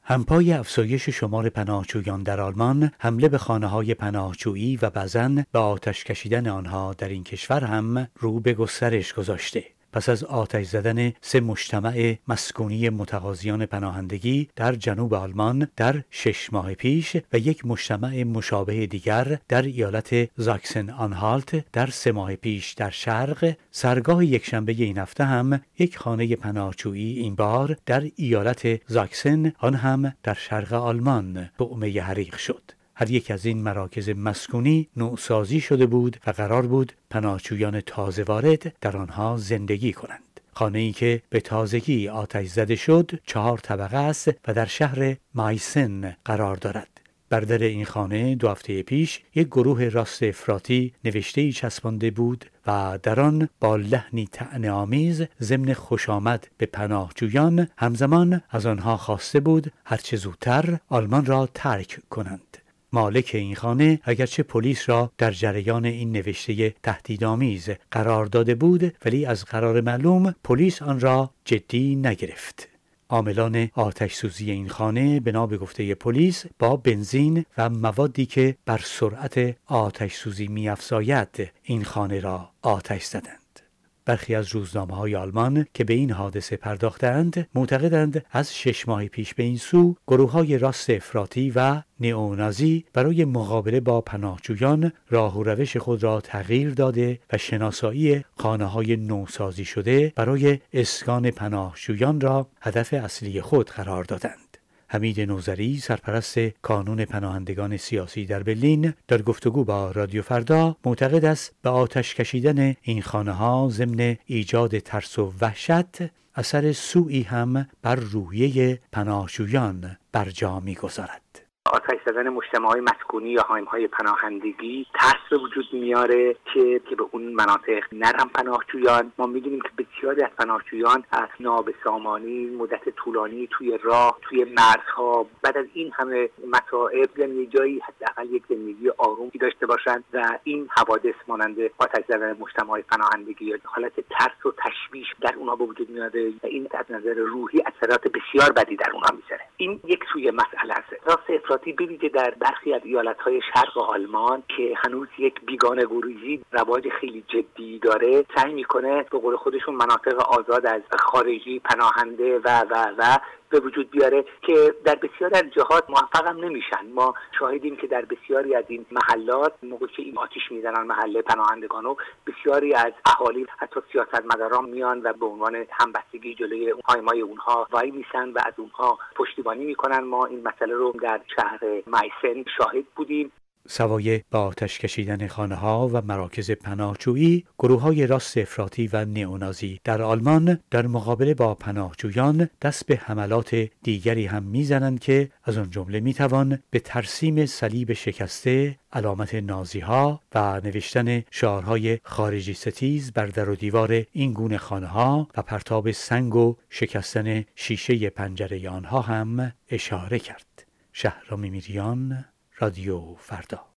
همپای افزایش شمار پناهجویان در آلمان، حمله به خانه‌های پناهجویی و بعضاً به آتش کشیدن آنها در این کشور هم رو به گسترش گذاشته. پس از آتش زدن 3 مجتمع مسکونی متقاضیان پناهندگی در جنوب آلمان در 6 ماه پیش و یک مجتمع مشابه دیگر در ایالت زاکسن آنهالت در 3 ماه پیش در شرق، سرگاه یکشنبه این هفته هم یک خانه پناهجویی این بار در ایالت زاکسن، آن هم در شرق آلمان، طعمه حریق شد. هر یک از این مراکز مسکونی نوسازی شده بود و قرار بود پناهجویان تازه وارد در آنها زندگی کنند. خانه‌ای که به تازگی آتش زده شد 4 طبقه است و در شهر مایسن قرار دارد. بر در این خانه 2 هفته پیش یک گروه راست افراطی نوشته‌ای چسبانده بود و در آن با لحنی طعنه‌آمیز ضمن خوشامد به پناهجویان همزمان از آنها خواسته بود هرچه زودتر آلمان را ترک کنند. مالک این خانه اگرچه پلیس را در جریان این نوشته تهدیدآمیز قرار داده بود، ولی از قرار معلوم پلیس آن را جدی نگرفت. عاملان آتش سوزی این خانه بنا به گفته پلیس با بنزین و موادی که بر سرعت آتش سوزی می‌افزاید این خانه را آتش زدند. برخی از روزنامه‌های آلمان که به این حادثه پرداختند معتقدند از 6 ماه پیش به این سو گروه‌های راست افراطی و نئونازی برای مقابله با پناهجویان راه و روش خود را تغییر داده و شناسایی خانه‌های نوسازی شده برای اسکان پناهجویان را هدف اصلی خود قرار دادند. حمید نوذری، سرپرست کانون پناهندگان سیاسی در برلین، در گفتگو با رادیو فردا معتقد است به آتش کشیدن این خانه‌ها ضمن ایجاد ترس و وحشت اثر سوئی هم بر روحیه پناهجویان بر جا می‌گذارد. آتش زدن مجتمع‌های مسکونی یا هایم‌های پناهندگی ترس به وجود میاره که به اون مناطق نرم پناهجویان. ما می‌دونیم که بسیاری از پناهجویان از نابسامانی مدت طولانی توی راه، توی مرزها، بعد از این همه مصائب یعنی جایی حداقل یک زندگی آرومی داشته باشند و این حوادث مانند آتش زدن مجتمع‌های پناهندگی یا حالت ترس و تشویش در اونها به وجود میاره و این از نظر روحی اثرات بسیار بدی در اونها میذاره. این یک سوی مسئله است. راست افراطی به ویژه در برخی از ایالت‌های شرق آلمان که هنوز یک بیگانه‌گریزی رواج خیلی جدی داره، سعی میکنه به قول خودشون مناطق آزاد از خارجی پناهنده و به وجود بیاره که در بسیاری از جهات موفق هم نمیشن. ما شاهدیم که در بسیاری از این محلات موقعی که این آتش میزنن محله پناهندگانو، بسیاری از اهالی حتی سیاستمداران میان و به عنوان همبستگی جلوی هایمای اونها وای میسن و از اونها پشتیبانی میکنن. ما این مسئله رو در شهر مایسن شاهد بودیم. سوای با آتش کشیدن خانه‌ها و مراکز پناهجویی، گروه‌های راست افراطی و نئونازی در آلمان در مقابله با پناهجویان دست به حملات دیگری هم میزنند که از آن جمله میتوان به ترسیم صلیب شکسته، علامت نازی‌ها و نوشتن شعارهای خارجی ستیز بر در و دیوار این گونه خانه‌ها و پرتاب سنگ و شکستن شیشه پنجره آنها هم اشاره کرد. شهرام میریان، رادیو فردا.